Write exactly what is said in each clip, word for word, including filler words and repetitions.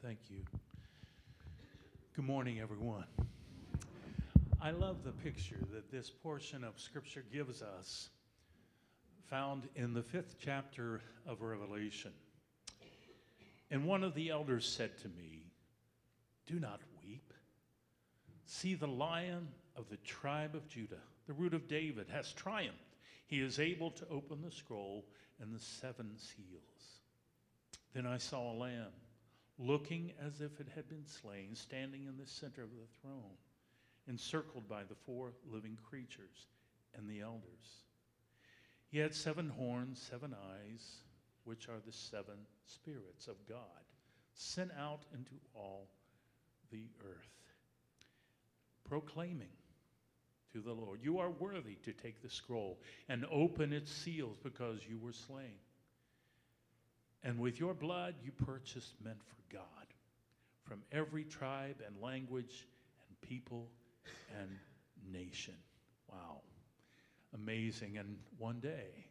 Thank you. Good morning, everyone. I love the picture that this portion of Scripture gives us, found in the fifth chapter of Revelation. And one of the elders said to me, "Do not weep. See, the Lion of the tribe of Judah, the Root of David, has triumphed. He is able to open the scroll and the seven seals." Then I saw a lamb, looking as if it had been slain, standing in the center of the throne, encircled by the four living creatures and the elders. He had seven horns, seven eyes, which are the seven spirits of God, sent out into all the earth, proclaiming to the Lord, "You are worthy to take the scroll and open its seals, because you were slain. And with your blood you purchased men for God from every tribe and language and people and nation." Wow. Amazing. And one day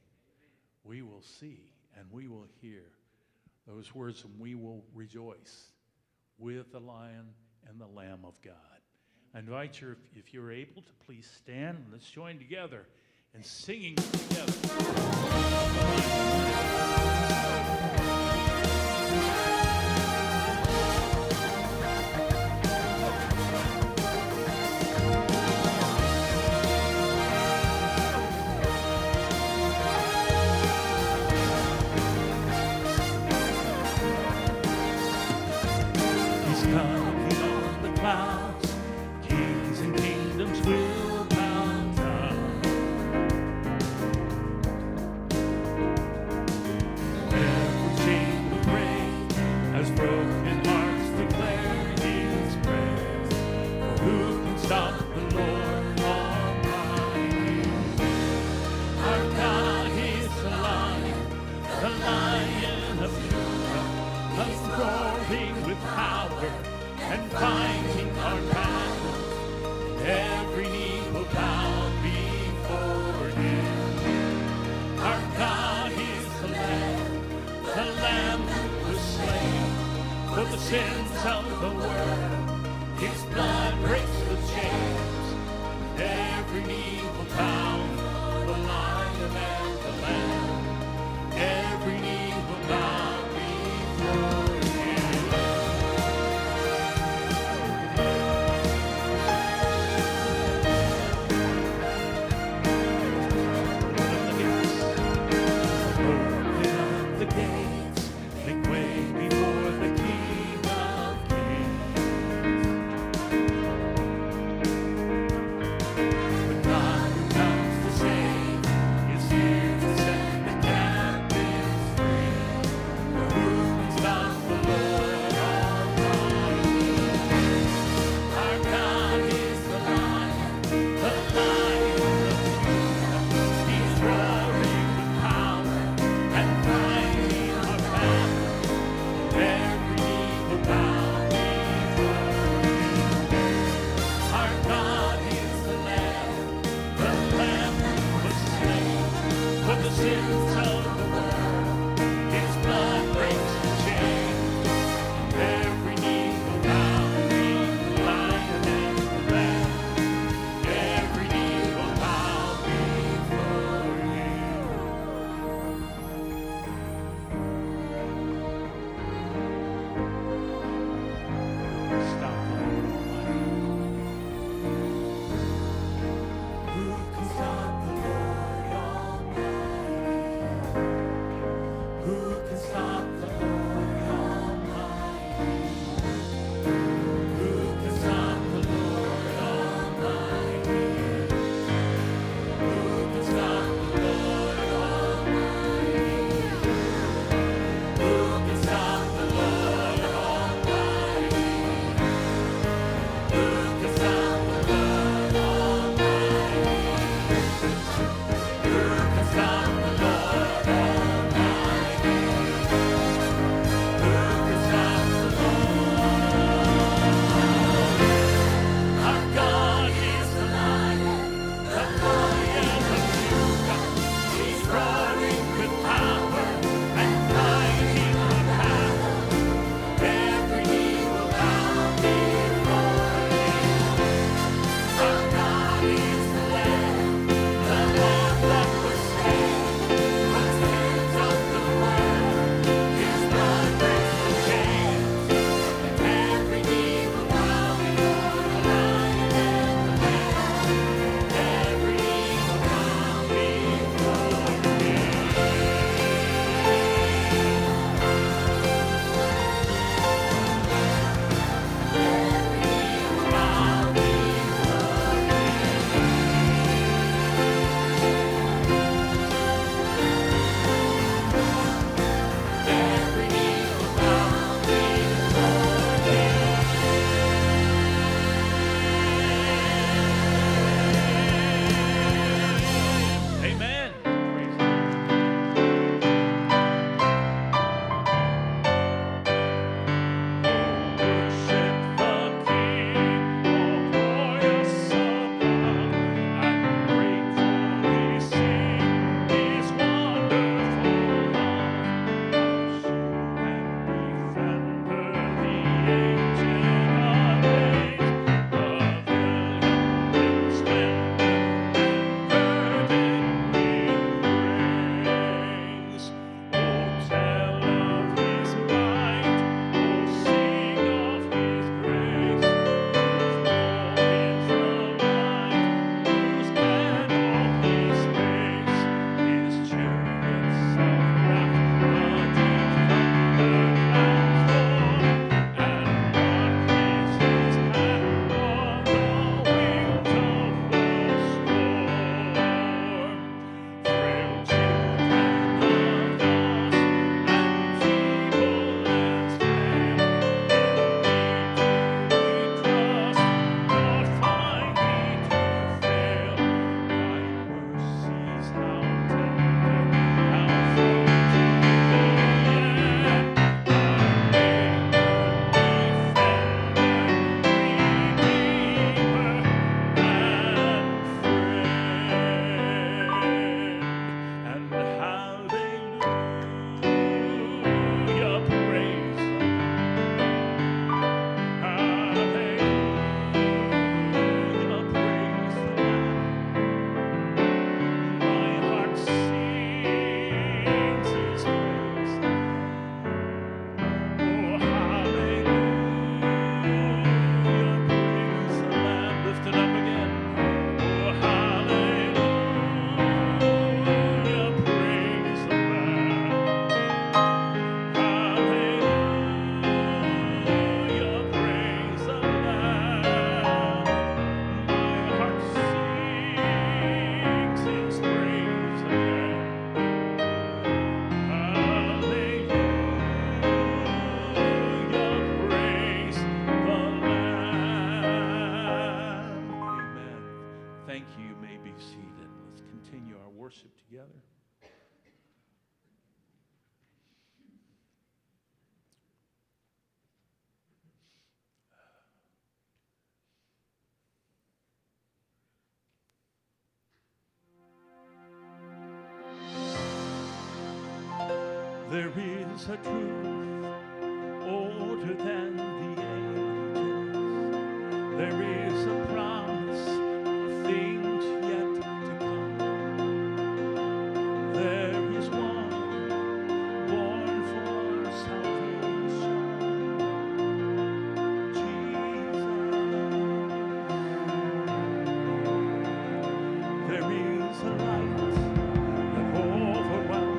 we will see and we will hear those words, and we will rejoice with the Lion and the Lamb of God. I invite you, if, if you're able, to please stand and let's join together in singing together. Here together. There is a truth older than the ages. There is a promise of things yet to come. There is one born for salvation, Jesus. There is a light that overwhelms.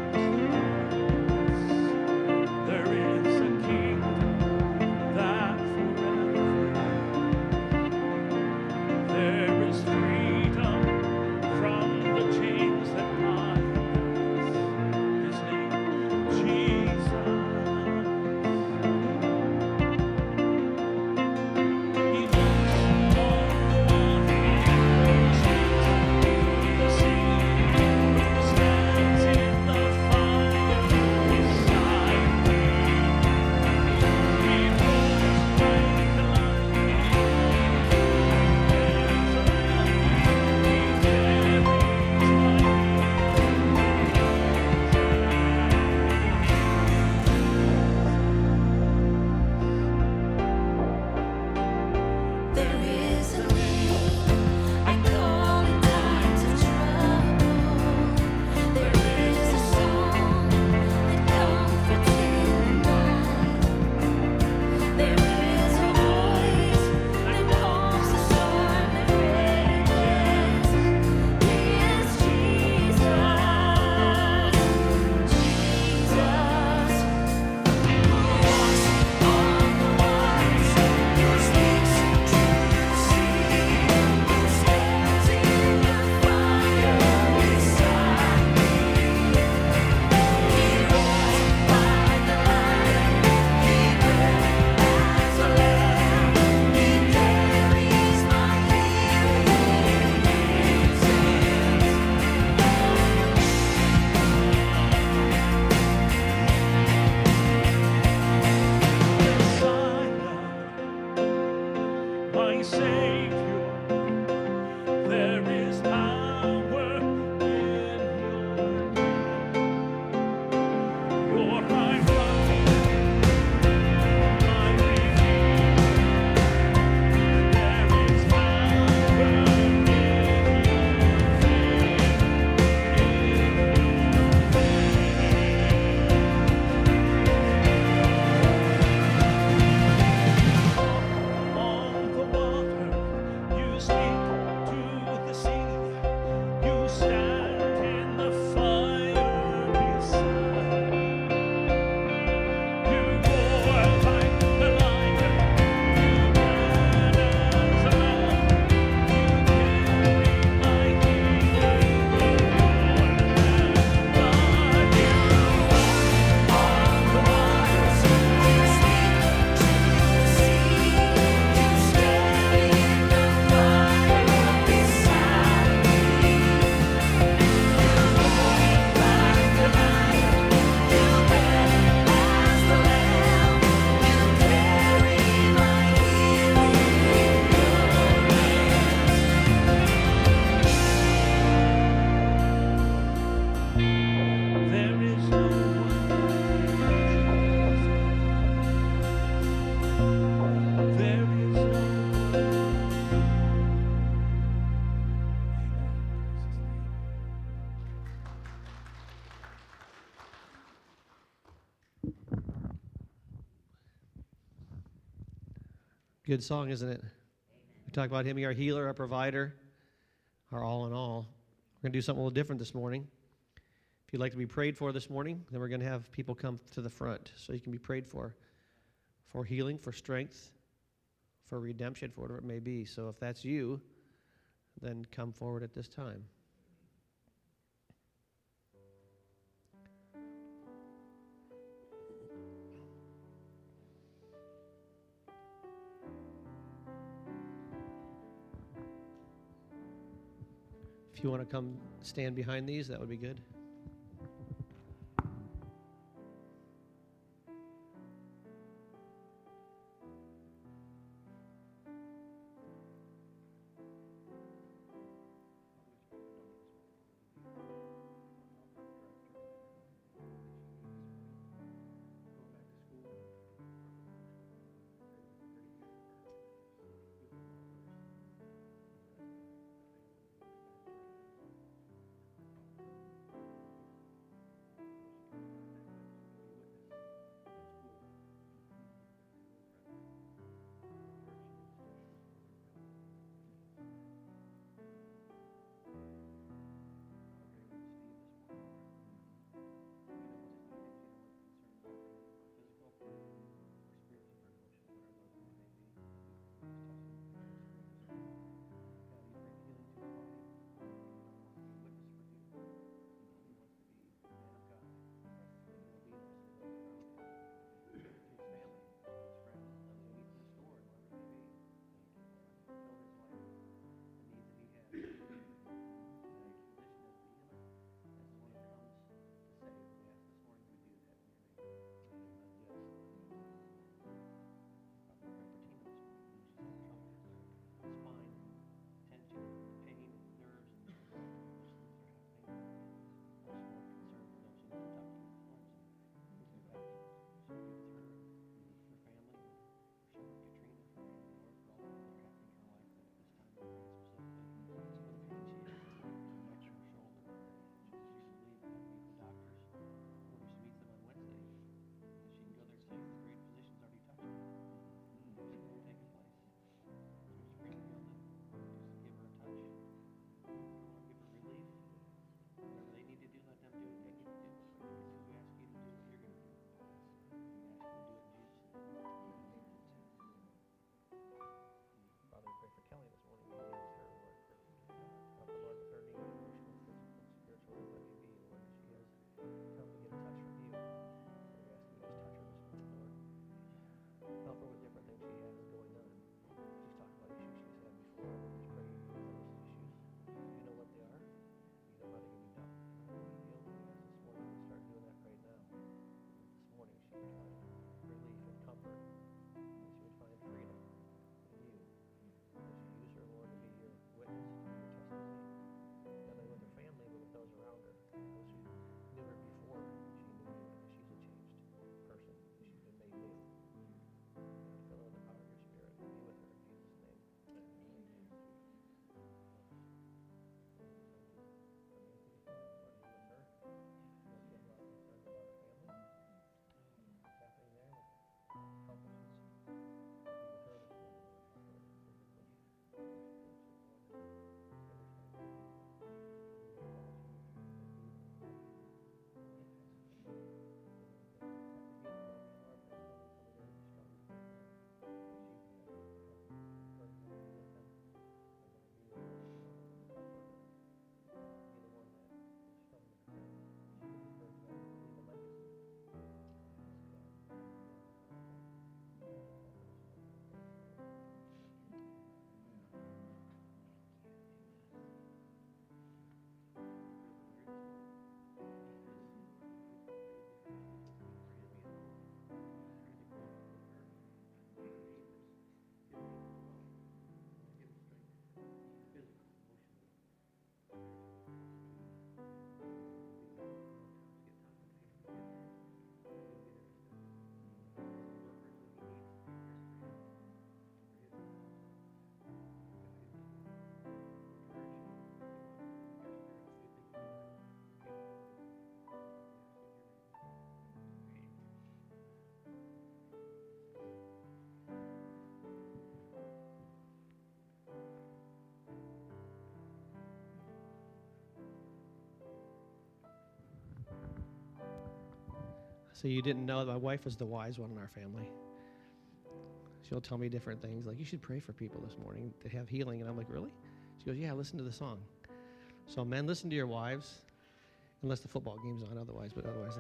Good song, isn't it? We talk about him, our healer, our provider, our all in all. We're going to do something a little different this morning. If you'd like to be prayed for this morning, then we're going to have people come to the front so you can be prayed for, for healing, for strength, for redemption, for whatever it may be. So if that's you, then come forward at this time. If If you want to come stand behind these, that would be good. So you didn't know that my wife is the wise one in our family. She'll tell me different things, like, you should pray for people this morning to have healing. And I'm like, really? She goes, yeah, listen to the song. So men, listen to your wives, unless the football game's on otherwise, but otherwise.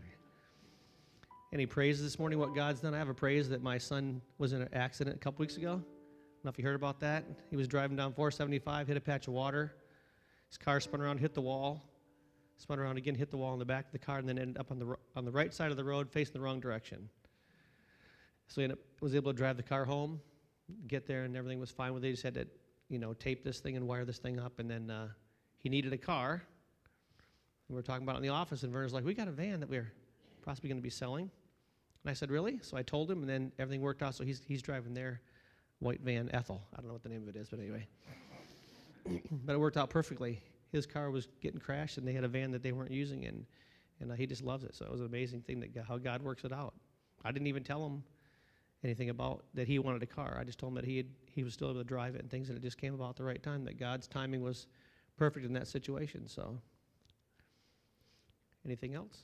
Any praises this morning, what God's done? I have a praise that my son was in an accident a couple weeks ago. I don't know if you heard about that. He was driving down four seventy-five, hit a patch of water, His car spun around, hit the wall, spun around again, hit the wall in the back of the car, and then ended up on the ro- on the right side of the road, facing the wrong direction. So he ended up, was able to drive the car home, get there, and everything was fine with it. He just had to, you know, tape this thing and wire this thing up, and then uh, he needed a car. And we were talking about it in the office, and Werner's like, we got a van that we're possibly going to be selling. And I said, really? So I told him, and then everything worked out, so he's he's driving their white van, Ethel. I don't know what the name of it is, but anyway. But it worked out perfectly. His car was getting crashed, and they had a van that they weren't using, and, and uh, he just loves it. So it was an amazing thing that how God works it out. I didn't even tell him anything about that he wanted a car. I just told him that he had, he was still able to drive it and things, and it just came about at the right time, that God's timing was perfect in that situation. So, anything else?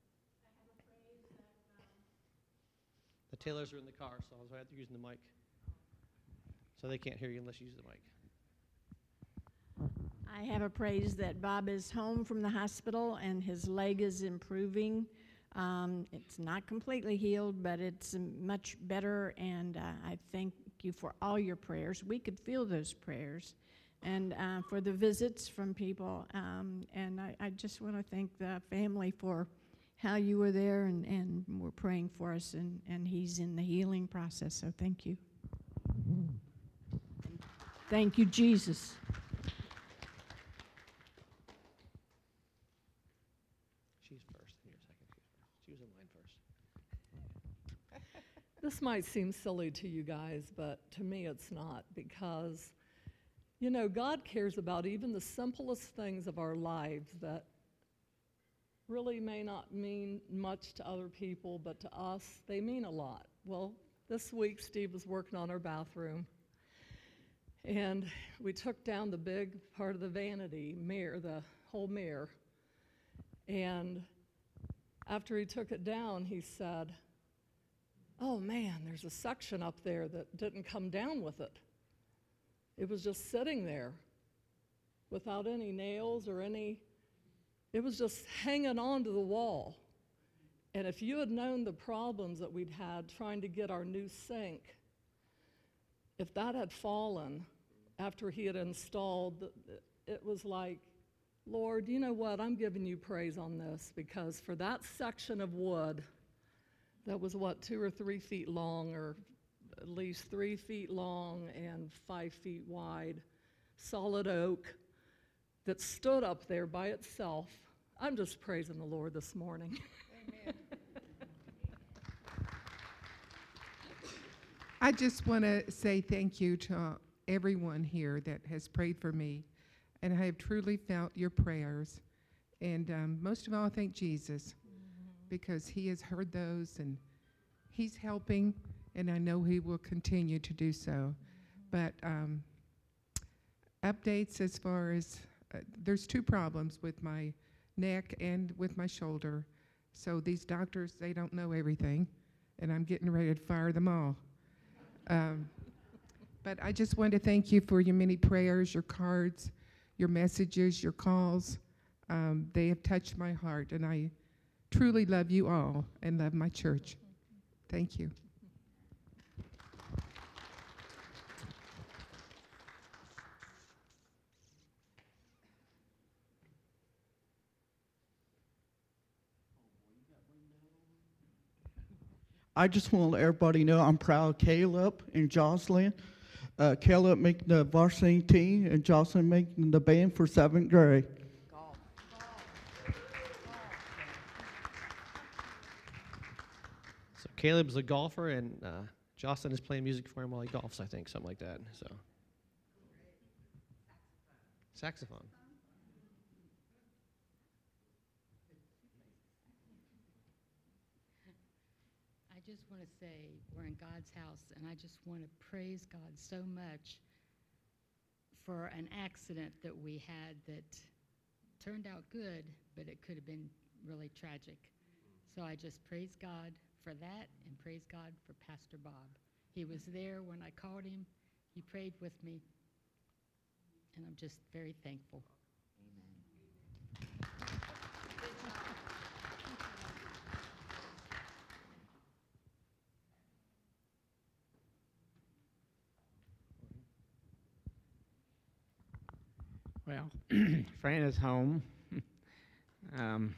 The Taylors are in the car, so I was have to use the mic. So they can't hear you unless you use the mic. I have a praise that Bob is home from the hospital and his leg is improving. Um, it's not completely healed, but it's much better, and uh, I thank you for all your prayers. We could feel those prayers, and uh, for the visits from people. Um, and I, I just want to thank the family for how you were there and, and were praying for us, and, and he's in the healing process, so thank you. Thank you, Jesus. She's first, and you're second. She was in line first. This might seem silly to you guys, but to me it's not, because, you know, God cares about even the simplest things of our lives that really may not mean much to other people, but to us, they mean a lot. Well, this week Steve was working on our bathroom, and we took down the big part of the vanity mirror, the whole mirror, and after he took it down, he said, oh man, there's a section up there that didn't come down with it. It was just sitting there without any nails or any, it was just hanging onto the wall. And if you had known the problems that we'd had trying to get our new sink, if that had fallen after he had installed, it was like, Lord, you know what, I'm giving you praise on this, because for that section of wood that was, what, two or three feet long, or at least three feet long and five feet wide, solid oak that stood up there by itself. I'm just praising the Lord this morning. Amen. I just want to say thank you to everyone here that has prayed for me, and I have truly felt your prayers. And um, most of all, thank Jesus, mm-hmm. because he has heard those, and he's helping, and I know he will continue to do so. Mm-hmm. But um, updates as far as, uh, there's two problems with my neck and with my shoulder. So these doctors, they don't know everything, and I'm getting ready to fire them all. Um, but I just want to thank you for your many prayers, your cards, your messages, your calls. Um, they have touched my heart, and I truly love you all and love my church. Thank you. I just want to let everybody know I'm proud of Caleb and Jocelyn. Uh, Caleb making the varsity team and Jocelyn making the band for seventh grade. So Caleb's a golfer, and uh, Jocelyn is playing music for him while he golfs, I think, something like that. So saxophone. I just want to say we're in God's house, and I just want to praise God so much for an accident that we had that turned out good, but it could have been really tragic. So I just praise God for that, and praise God for Pastor Bob. He was there when I called him. He prayed with me, and I'm just very thankful. Well, Fran is home. um,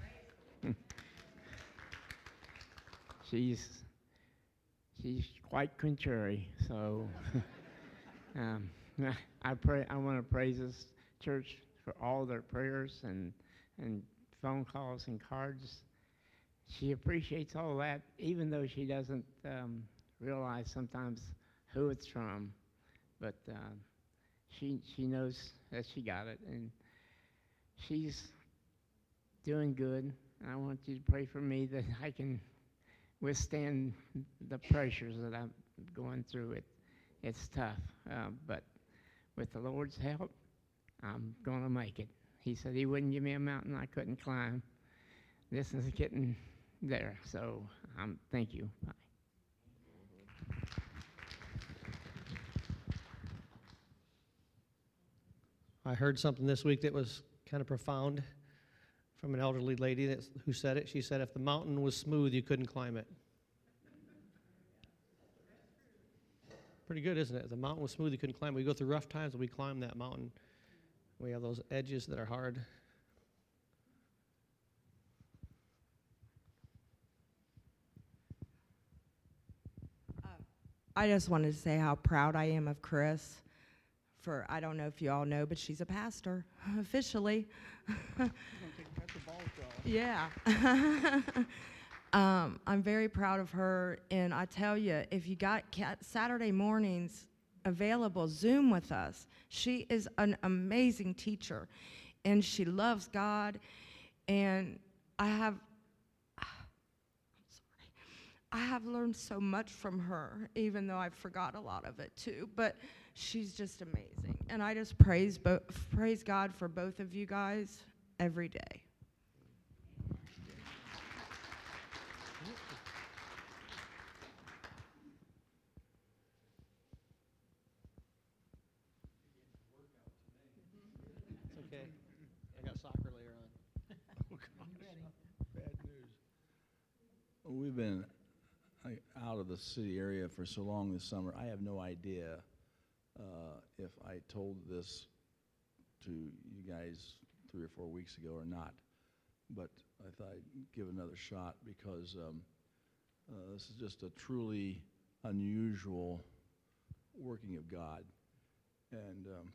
she's she's quite contrary, so um, I pray. I want to praise this church for all their prayers and and phone calls and cards. She appreciates all that, even though she doesn't um, realize sometimes who it's from, but. Uh, She she knows that she got it, and she's doing good. I want you to pray for me that I can withstand the pressures that I'm going through. It it's tough, uh, but with the Lord's help, I'm gonna make it. He said He wouldn't give me a mountain I couldn't climb. This is getting there, so um, thank you. Bye. I heard something this week that was kind of profound from an elderly lady that's, who said it. She said, if the mountain was smooth, you couldn't climb it. Pretty good, isn't it? If the mountain was smooth, you couldn't climb it. We go through rough times, and we climb that mountain. We have those edges that are hard. I just wanted to say how proud I am of Chris. For, I don't know if you all know, but she's a pastor, officially. Yeah. um, I'm very proud of her, and I tell you, if you got Saturday mornings available, Zoom with us. She is an amazing teacher, and she loves God, and I have, I'm sorry, I have learned so much from her, even though I forgot a lot of it too, but she's just amazing, and I just praise bo- praise God for both of you guys every day. It's okay. I got soccer later on. Oh, gosh. Bad news. We've been like, out of the city area for so long this summer. I have no idea uh, if I told this to you guys three or four weeks ago or not. But I thought I'd give another shot because um, uh, this is just a truly unusual working of God. And um,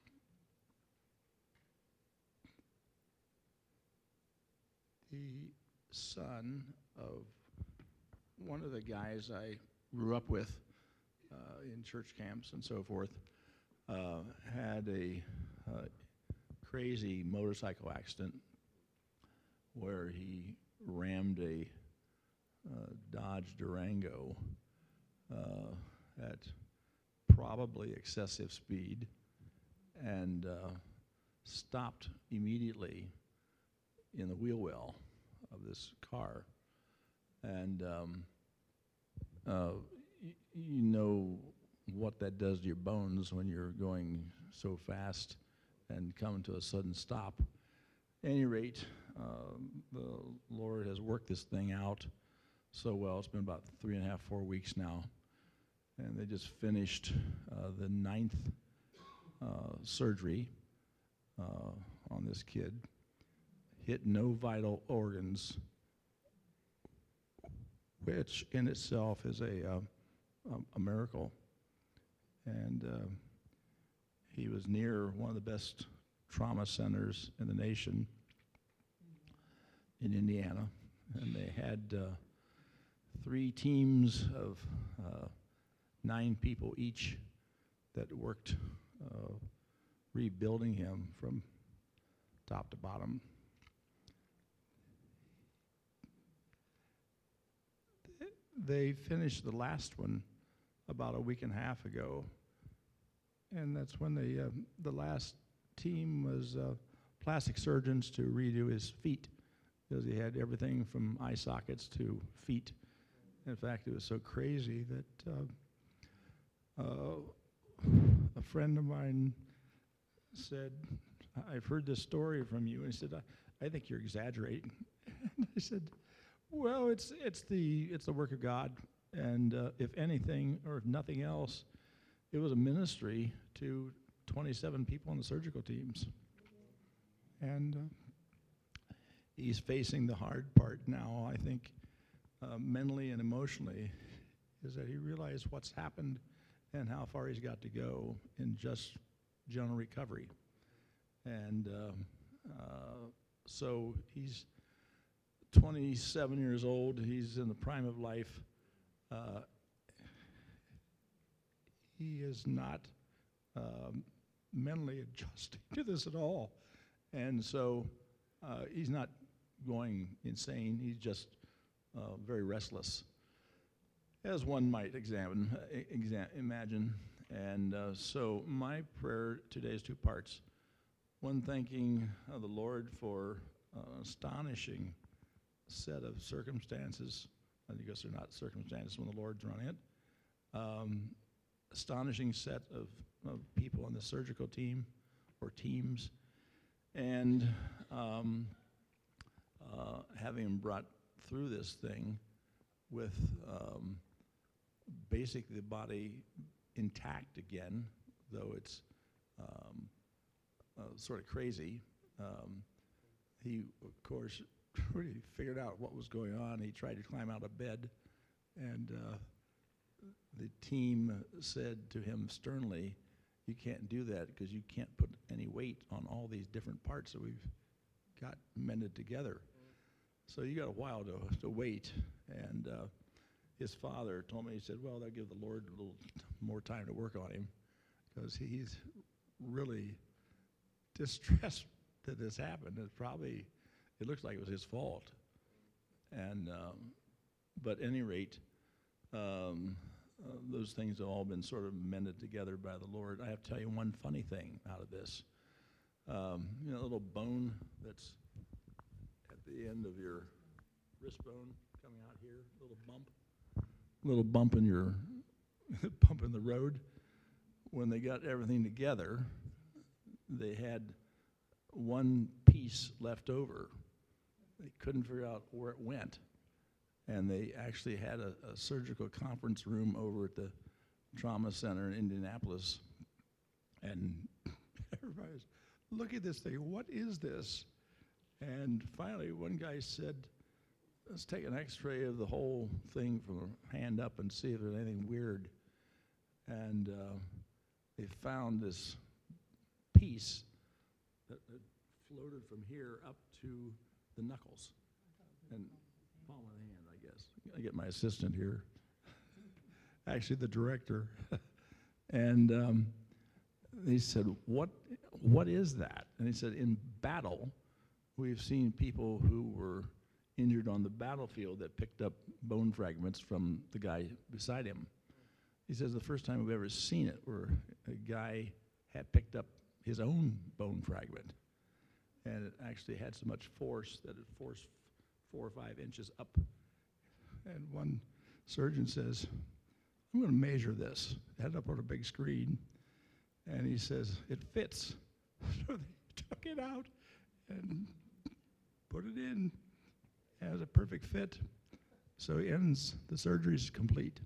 the son of one of the guys I grew up with uh, in church camps and so forth uh, had a uh, crazy motorcycle accident where he rammed a uh, Dodge Durango uh, at probably excessive speed and uh, stopped immediately in the wheel well of this car. And um, uh, y- you know what that does to your bones when you're going so fast and coming to a sudden stop. At any rate, uh, the Lord has worked this thing out so well. It's been about three and a half, four weeks now. And they just finished uh, the ninth uh, surgery uh, on this kid. Hit no vital organs, which in itself is a, uh, a, a miracle. And uh, he was near one of the best trauma centers in the nation in Indiana. And they had uh, three teams of uh, nine people each that worked uh, rebuilding him from top to bottom. They finished the last one about a week and a half ago, and that's when the uh, the last team was uh, plastic surgeons to redo his feet, because he had everything from eye sockets to feet. In fact, it was so crazy that uh, uh, a friend of mine said, "I've heard this story from you," and he said, "I, I think you're exaggerating." And I said, "Well, it's it's the it's the work of God, and uh, if anything or if nothing else, it was a ministry to twenty-seven people on the surgical teams." and uh, he's facing the hard part now, I think, uh, mentally and emotionally, is that he realized what's happened and how far he's got to go in just general recovery. And um, uh, so he's twenty-seven years old. He's in the prime of life. Uh, he is not um, mentally adjusting to this at all. And so uh, he's not going insane. He's just uh, very restless, as one might examine, uh, exa imagine. And uh, so my prayer today is two parts. One, thanking uh, the Lord for an uh, astonishing set of circumstances. I guess they're not circumstances when the Lord's running it. Um, astonishing set of, of people on the surgical team or teams. And um, uh, having him brought through this thing with um, basically the body intact again, though it's um, uh, sort of crazy. Um, he, of course, really figured out what was going on. He tried to climb out of bed, and uh, the team said to him sternly, "You can't do that because you can't put any weight on all these different parts that we've got mended together. So you got a while to, to wait." And uh, his father told me, he said, "Well, they'll give the Lord a little more time to work on him because he's really distressed that this happened. It's probably, it looks like it was his fault." And, um, but at any rate, um, uh, those things have all been sort of mended together by the Lord. I have to tell you one funny thing out of this. Um, you know, a little bone that's at the end of your wrist bone coming out here, little bump, little bump in your, bump in the road. When they got everything together, they had one piece left over. They couldn't figure out where it went. And they actually had a, a surgical conference room over at the trauma center in Indianapolis. And everybody's, "Look at this thing, what is this?" And finally one guy said, "Let's take an x-ray of the whole thing from the hand up and see if there's anything weird." And uh, they found this piece that, that floated from here up to the knuckles. And palm of the hand, I guess. I get my assistant here. Actually, the director. And um, he said, what, what is that? And he said, "In battle, we've seen people who were injured on the battlefield that picked up bone fragments from the guy beside him." He says, "The first time we've ever seen it where a guy had picked up his own bone fragment. And it actually had so much force that it forced four or five inches up." And one surgeon says, "I'm going to measure this." Had it up on a big screen. And he says, "It fits." So they took it out and put it in. It has a perfect fit. So he ends, the surgery's complete.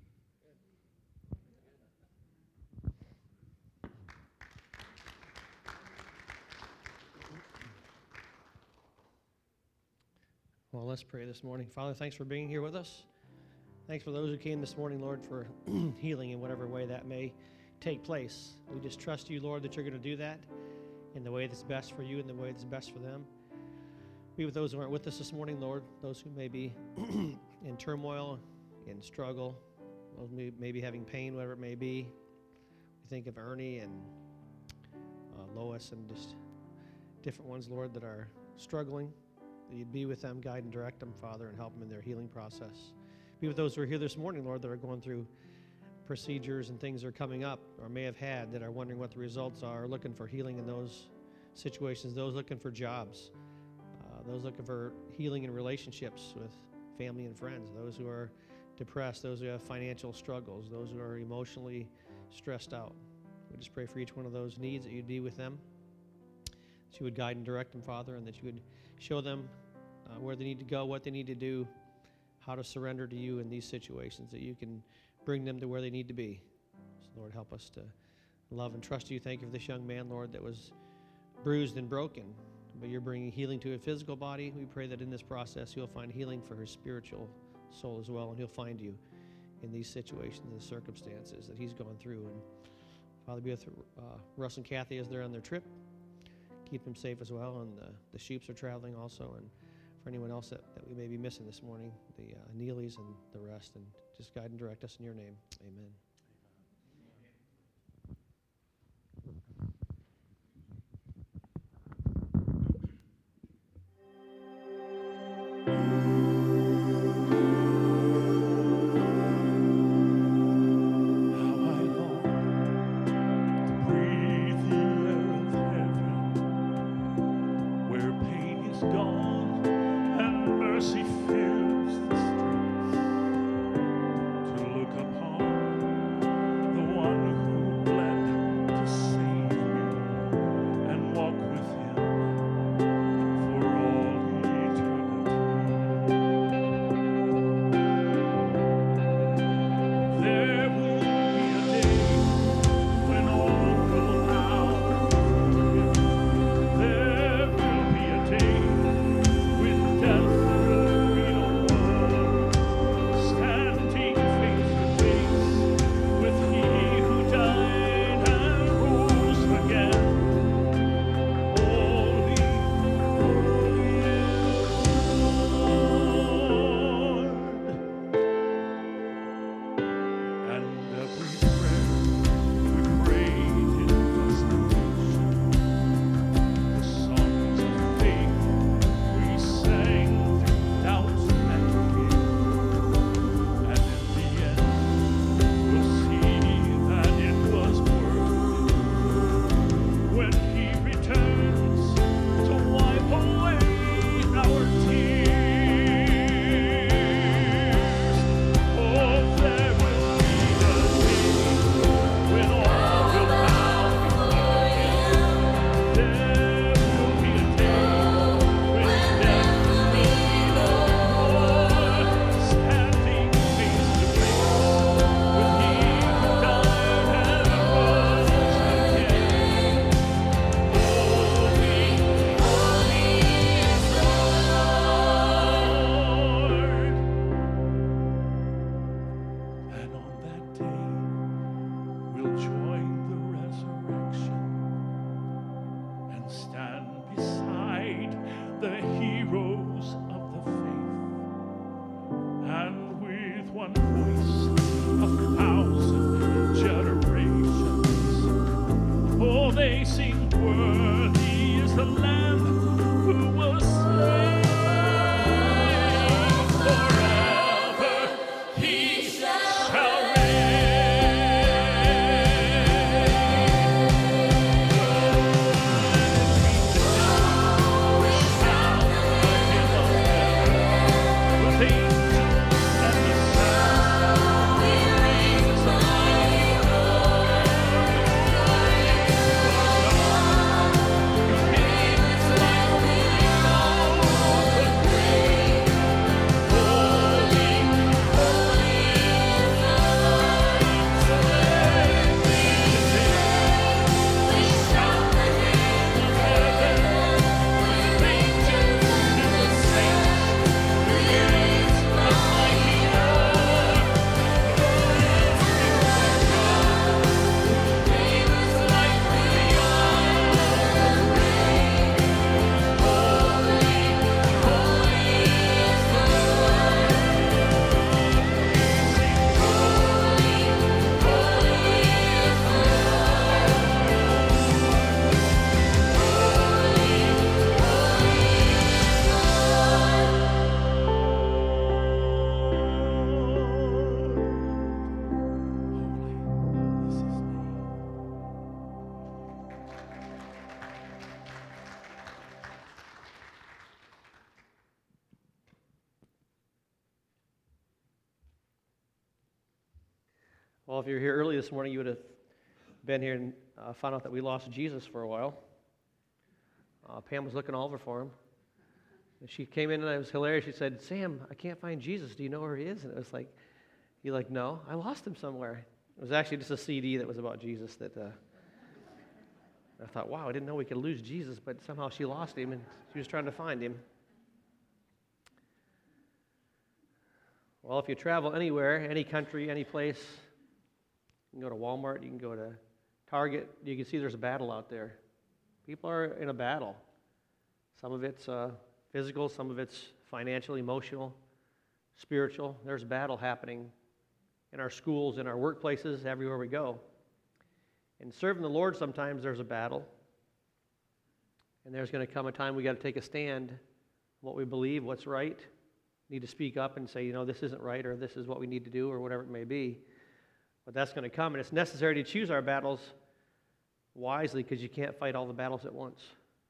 Well, let's pray this morning. Father, thanks for being here with us. Thanks for those who came this morning, Lord, for healing in whatever way that may take place. We just trust you, Lord, that you're going to do that in the way that's best for you and the way that's best for them. Be with those who aren't with us this morning, Lord, those who may be in turmoil, in struggle, those who may be having pain, whatever it may be. We think of Ernie and uh, Lois and just different ones, Lord, that are struggling. That you'd be with them, guide and direct them, Father, and help them in their healing process. Be with those who are here this morning, Lord, that are going through procedures and things that are coming up or may have had that are wondering what the results are, looking for healing in those situations, those looking for jobs, uh, those looking for healing in relationships with family and friends, those who are depressed, those who have financial struggles, those who are emotionally stressed out. We just pray for each one of those needs, that you'd be with them, that you would guide and direct them, Father, and that you would show them uh, where they need to go, what they need to do, how to surrender to you in these situations, that you can bring them to where they need to be. So, Lord, help us to love and trust you. Thank you for this young man, Lord, that was bruised and broken but you're bringing healing to a physical body. We pray that in this process you'll find healing for her spiritual soul as well, and he'll find you in these situations and the circumstances that he's gone through. And Father, be with uh, Russ and Kathy as they're on their trip. Keep them safe as well, and the, the Sheeps are traveling also. And for anyone else that, that we may be missing this morning, the uh, Neelys and the rest, and just guide and direct us in your name. Amen. Well, if you were here early this morning, you would have been here and uh, found out that we lost Jesus for a while. Uh, Pam was looking all over for him. And she came in and it was hilarious. She said, "Sam, I can't find Jesus. Do you know where he is?" And it was like, you're like, "No, I lost him somewhere." It was actually just a C D that was about Jesus that uh, I thought, wow, I didn't know we could lose Jesus, but somehow she lost him, and she was trying to find him. Well, if you travel anywhere, any country, any place, you can go to Walmart, you can go to Target, you can see there's a battle out there. People are in a battle. Some of it's uh, physical, some of it's financial, emotional, spiritual. There's a battle happening in our schools, in our workplaces, everywhere we go. And serving the Lord, sometimes there's a battle. And there's going to come a time we got to take a stand, what we believe, what's right. Need to speak up and say, you know, this isn't right, or this is what we need to do, or whatever it may be. But that's going to come, and it's necessary to choose our battles wisely, because you can't fight all the battles at once.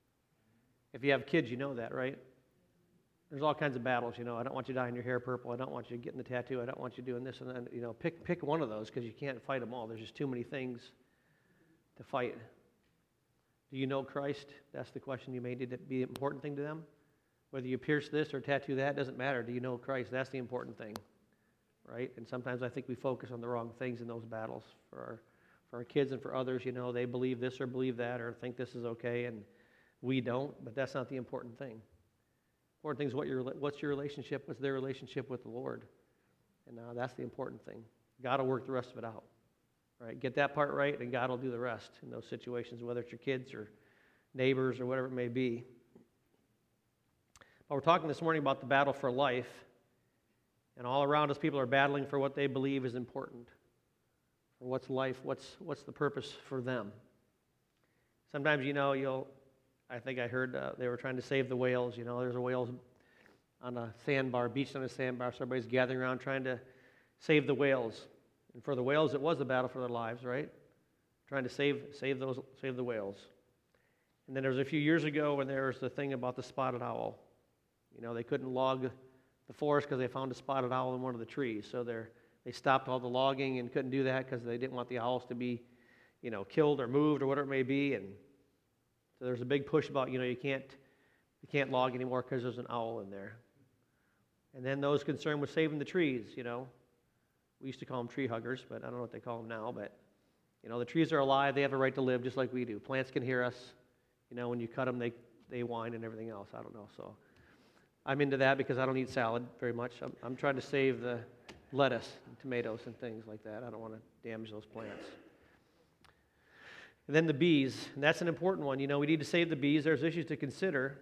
If you have kids, you know that, right? There's all kinds of battles, you know. I don't want you dyeing your hair purple. I don't want you getting the tattoo. I don't want you doing this and that. You know, pick pick one of those, because you can't fight them all. There's just too many things to fight. Do you know Christ? That's the question you made. Did it be the important thing to them? Whether you pierce this or tattoo that, doesn't matter. Do you know Christ? That's the important thing, right? And sometimes I think we focus on the wrong things in those battles. For our, for our kids and for others, you know, they believe this or believe that or think this is okay, and we don't, but that's not the important thing. Important thing is what your, what's your relationship, what's their relationship with the Lord. And uh, that's the important thing. God will work the rest of it out, right? Get that part right, and God will do the rest in those situations, whether it's your kids or neighbors or whatever it may be. But we're talking this morning about the battle for life, and all around us people are battling for what they believe is important, for what's life, what's what's the purpose for them. Sometimes, you know, you'll, I think I heard uh, they were trying to save the whales. You know, there's a whales on a sandbar, beach on a sandbar, so everybody's gathering around trying to save the whales. And for the whales, it was a battle for their lives, right? Trying to save save those save the whales. And then there was a few years ago when there was the thing about the spotted owl. You know, they couldn't log the forest because they found a spotted owl in one of the trees. So they they stopped all the logging and couldn't do that because they didn't want the owls to be, you know, killed or moved or whatever it may be. And so there's a big push about, you know, you can't you can't log anymore because there's an owl in there. And then those concerned with saving the trees, you know. We used to call them tree huggers, but I don't know what they call them now. But, you know, the trees are alive. They have a right to live just like we do. Plants can hear us. You know, when you cut them, they, they whine and everything else. I don't know, so... I'm into that because I don't eat salad very much. I'm, I'm trying to save the lettuce and tomatoes and things like that. I don't want to damage those plants. And then the bees, and that's an important one. You know, we need to save the bees. There's issues to consider,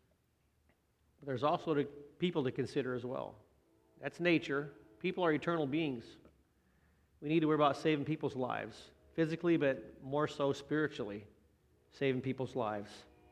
but there's also the people to consider as well. That's nature. People are eternal beings. We need to worry about saving people's lives, physically, but more so spiritually, saving people's lives.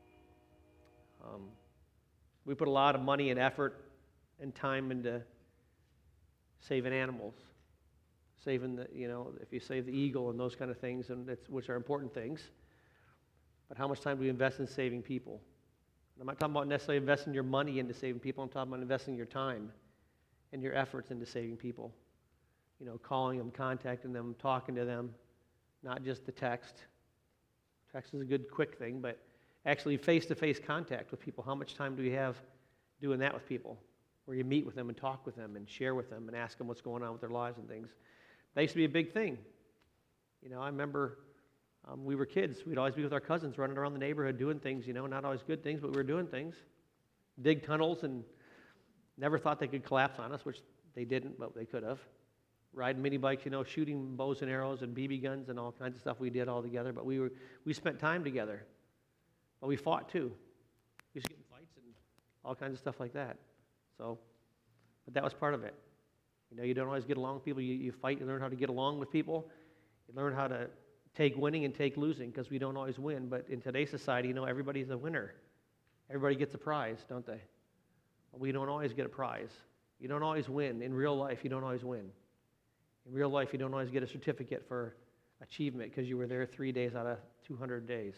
Um, We put a lot of money and effort and time into saving animals, saving the, you know, if you save the eagle and those kind of things, and it's, which are important things. But how much time do we invest in saving people? I'm not talking about necessarily investing your money into saving people. I'm talking about investing your time and your efforts into saving people. You know, calling them, contacting them, talking to them, not just the text. Text is a good, quick thing, but actually face-to-face contact with people. How much time do we have doing that with people, where you meet with them and talk with them and share with them and ask them what's going on with their lives and things? That used to be a big thing. You know, I remember um, we were kids. We'd always be with our cousins running around the neighborhood doing things, you know, not always good things, but we were doing things. Dig tunnels, and never thought they could collapse on us, which they didn't, but they could have. Riding mini bikes, you know, shooting bows and arrows and B B guns and all kinds of stuff we did all together. But we were we spent time together. But we fought too. We used to get in fights and all kinds of stuff like that. So, but that was part of it. You know, you don't always get along with people. You, you fight, you learn how to get along with people. You learn how to take winning and take losing, because we don't always win. But in today's society, you know, everybody's a winner. Everybody gets a prize, don't they? But we don't always get a prize. You don't always win. In real life, you don't always win. In real life, you don't always get a certificate for achievement because you were there three days out of two hundred days.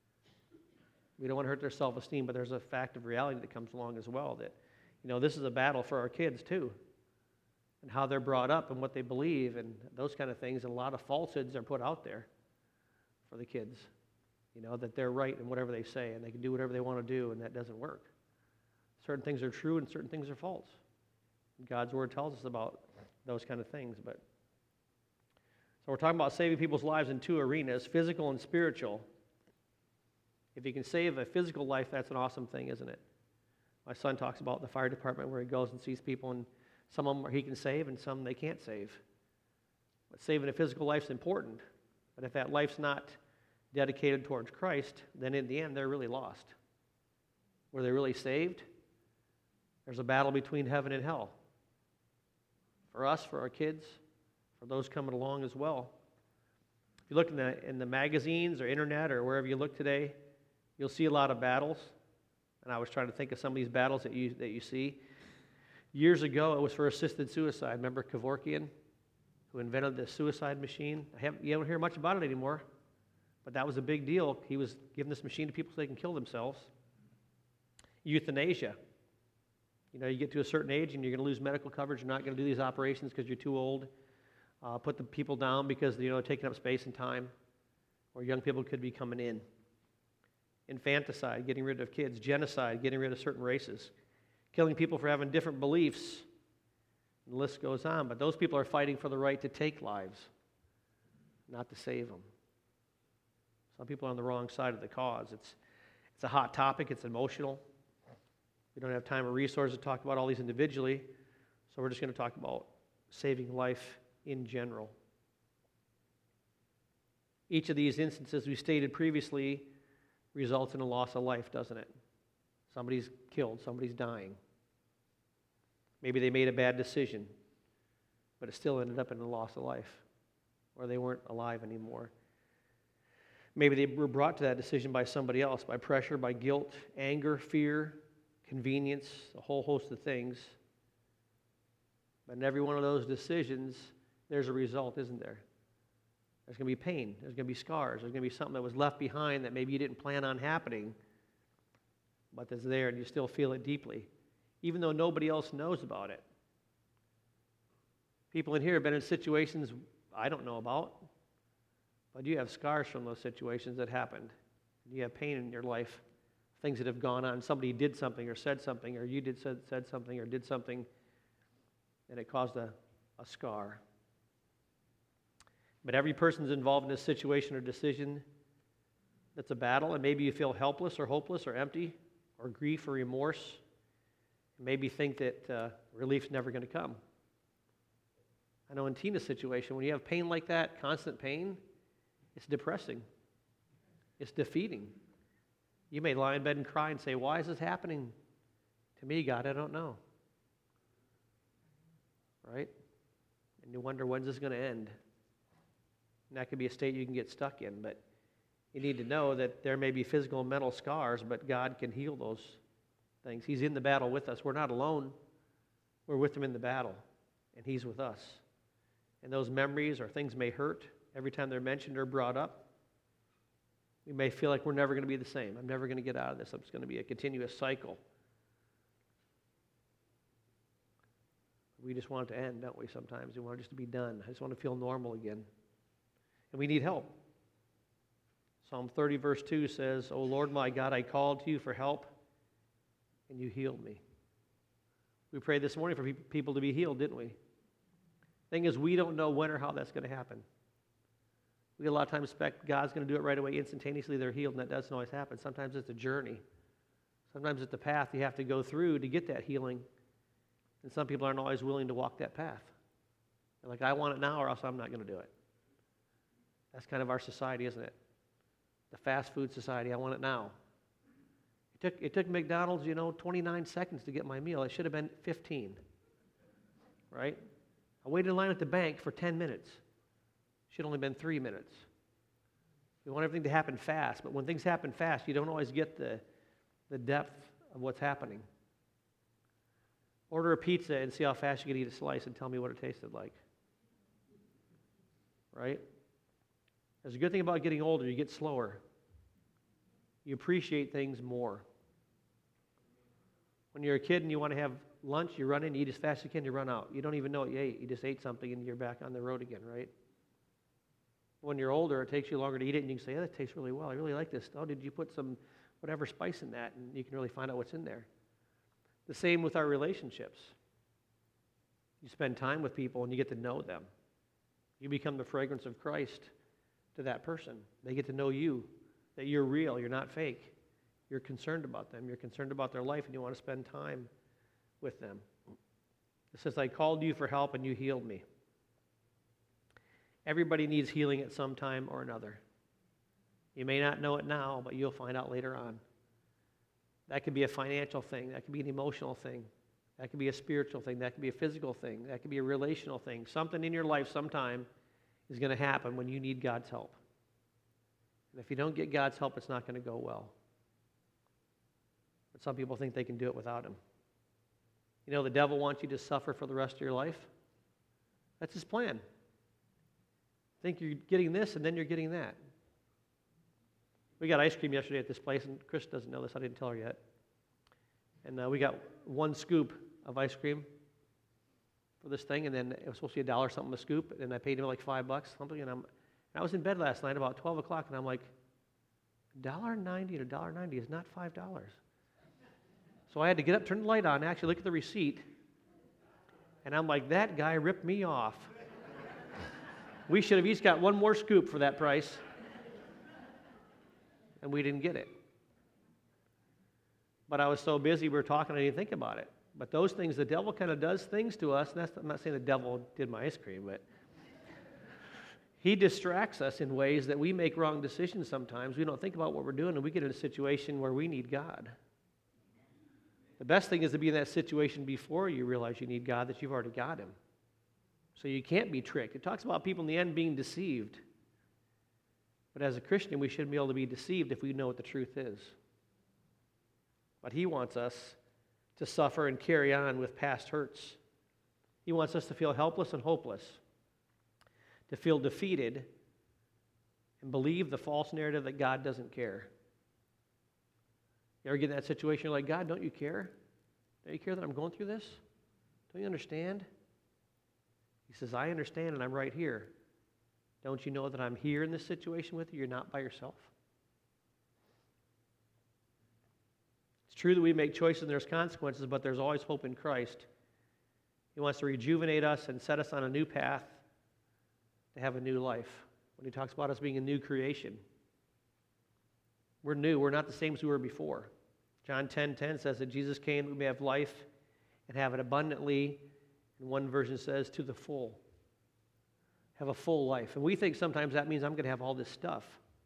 We don't want to hurt their self-esteem, but there's a fact of reality that comes along as well, that, you know, this is a battle for our kids too, and how they're brought up and what they believe and those kind of things. And a lot of falsehoods are put out there for the kids, you know, that they're right in whatever they say and they can do whatever they want to do, and that doesn't work. Certain things are true and certain things are false. God's Word tells us about those kind of things. But so we're talking about saving people's lives in two arenas, physical and spiritual. If you can save a physical life, that's an awesome thing, isn't it? My son talks about the fire department where he goes and sees people, and some of them he can save and some they can't save. But saving a physical life is important. But if that life's not dedicated towards Christ, then in the end, they're really lost. Were they really saved? There's a battle between heaven and hell. For us, for our kids, for those coming along as well. If you look in the, in the magazines or internet or wherever you look today, you'll see a lot of battles. And I was trying to think of some of these battles that you, that you see. Years ago, it was for assisted suicide. Remember Kevorkian, who invented the suicide machine? I haven't, you don't hear much about it anymore. But that was a big deal. He was giving this machine to people so they can kill themselves. Euthanasia. You know, you get to a certain age and you're going to lose medical coverage. You're not going to do these operations because you're too old. Uh, put the people down because, you know, they're taking up space and time. Or young people could be coming in. Infanticide, getting rid of kids. Genocide, getting rid of certain races. Killing people for having different beliefs. And the list goes on. But those people are fighting for the right to take lives, not to save them. Some people are on the wrong side of the cause. It's, it's a hot topic. It's emotional. We don't have time or resources to talk about all these individually, so we're just going to talk about saving life in general. Each of these instances we stated previously results in a loss of life, doesn't it? Somebody's killed, somebody's dying. Maybe they made a bad decision, but it still ended up in a loss of life, or they weren't alive anymore. Maybe they were brought to that decision by somebody else, by pressure, by guilt, anger, fear, convenience, a whole host of things. But in every one of those decisions, there's a result, isn't there? There's going to be pain. There's going to be scars. There's going to be something that was left behind that maybe you didn't plan on happening, but that's there and you still feel it deeply, even though nobody else knows about it. People in here have been in situations I don't know about, but you have scars from those situations that happened. You have pain in your life. Things that have gone on. Somebody did something or said something, or you did said, said something or did something, and it caused a, a scar. But every person's involved in a situation or decision that's a battle, and maybe you feel helpless or hopeless or empty or grief or remorse, and maybe think that uh, relief's never going to come. I know in Tina's situation, when you have pain like that, constant pain, it's depressing. It's defeating. You may lie in bed and cry and say, why is this happening to me, God? I don't know. Right? And you wonder, when's this going to end? And that could be a state you can get stuck in, but you need to know that there may be physical and mental scars, but God can heal those things. He's in the battle with us. We're not alone. We're with Him in the battle, and He's with us. And those memories or things may hurt every time they're mentioned or brought up. We may feel like we're never going to be the same. I'm never going to get out of this. It's going to be a continuous cycle. We just want it to end, don't we, sometimes? We want it just to be done. I just want to feel normal again. And we need help. Psalm thirty, verse two says, O Lord my God, I called to you for help, and you healed me. We prayed this morning for pe- people to be healed, didn't we? Thing is, we don't know when or how that's going to happen. We a lot of times expect God's going to do it right away, instantaneously they're healed, and that doesn't always happen. Sometimes it's a journey. Sometimes it's the path you have to go through to get that healing. And some people aren't always willing to walk that path. They're like, I want it now or else I'm not going to do it. That's kind of our society, isn't it? The fast food society, I want it now. It took, it took McDonald's, you know, twenty-nine seconds to get my meal. It should have been fifteen, right? I waited in line at the bank for ten minutes. Should have only been three minutes. We want everything to happen fast, but when things happen fast, you don't always get the, the depth of what's happening. Order a pizza and see how fast you can eat a slice and tell me what it tasted like. Right? There's a good thing about getting older. You get slower. You appreciate things more. When you're a kid and you want to have lunch, you run in, you eat as fast as you can, you run out. You don't even know what you ate. You just ate something and you're back on the road again, right? When you're older, it takes you longer to eat it, and you can say, oh, that tastes really well. I really like this. Oh, did you put some whatever spice in that? And you can really find out what's in there. The same with our relationships. You spend time with people and you get to know them. You become the fragrance of Christ to that person. They get to know you that you're real, you're not fake. You're concerned about them. You're concerned about their life, and you want to spend time with them. It says, I called you for help, and you healed me. Everybody needs healing at some time or another. You may not know it now, but you'll find out later on. That could be a financial thing. That could be an emotional thing. That could be a spiritual thing. That could be a physical thing. That could be a relational thing. Something in your life sometime is going to happen when you need God's help. And if you don't get God's help, it's not going to go well. But some people think they can do it without Him. You know, the devil wants you to suffer for the rest of your life. That's his plan. Think you're getting this, and then you're getting that. We got ice cream yesterday at this place, and Chris doesn't know this. I didn't tell her yet. And uh, we got one scoop of ice cream for this thing, and then it was supposed to be a dollar something a scoop, and I paid him like five bucks something. And I'm, and I was in bed last night about twelve o'clock, and I'm like, a dollar ninety and a dollar ninety is not five dollars. So I had to get up, turn the light on, actually look at the receipt, and I'm like, that guy ripped me off. We should have each got one more scoop for that price, and we didn't get it. But I was so busy, we were talking, I didn't think about it. But those things, the devil kind of does things to us, and that's, I'm not saying the devil did my ice cream, but he distracts us in ways that we make wrong decisions sometimes. We don't think about what we're doing, and we get in a situation where we need God. The best thing is to be in that situation before you realize you need God, that you've already got Him. So you can't be tricked. It talks about people in the end being deceived. But as a Christian, we shouldn't be able to be deceived if we know what the truth is. But He wants us to suffer and carry on with past hurts. He wants us to feel helpless and hopeless, to feel defeated, and believe the false narrative that God doesn't care. You ever get in that situation, you're like, God, don't you care? Don't you care that I'm going through this? Don't you understand? He says, I understand, and I'm right here. Don't you know that I'm here in this situation with you? You're not by yourself. It's true that we make choices and there's consequences, but there's always hope in Christ. He wants to rejuvenate us and set us on a new path to have a new life. When He talks about us being a new creation, we're new. We're not the same as we were before. John ten ten says that Jesus came that we may have life and have it abundantly. And one version says, to the full. Have a full life. And we think sometimes that means I'm going to have all this stuff.